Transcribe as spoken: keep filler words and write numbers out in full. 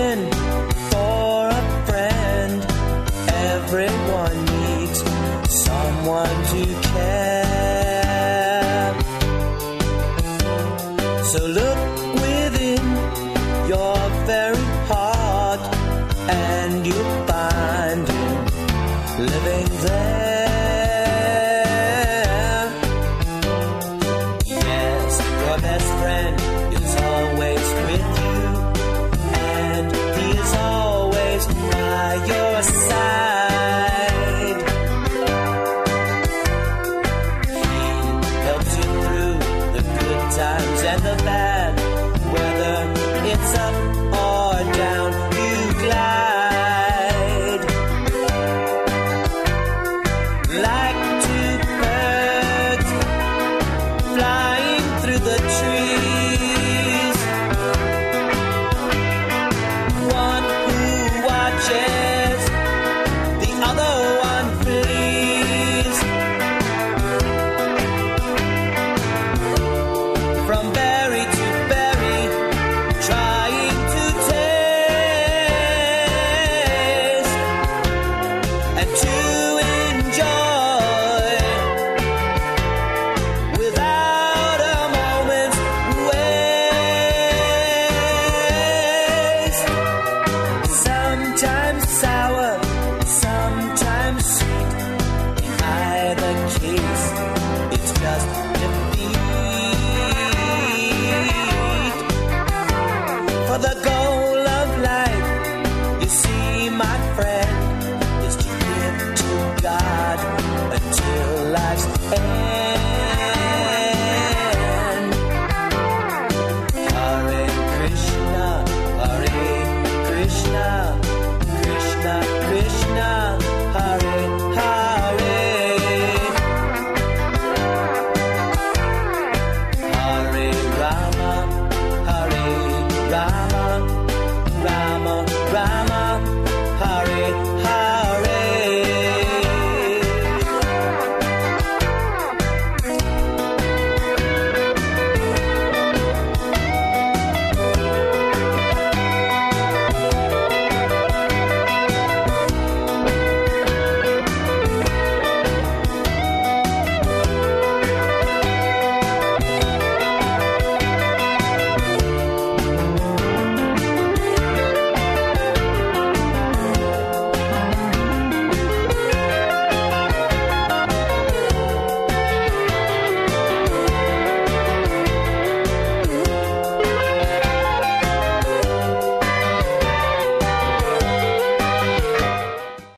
looking for a friend. Everyone needs someone to care. So look within your very heart, and you'll find him living there. Yes, your best friend is always with you, and he is always by your side. He helps you through the good times and the bad, whether it's up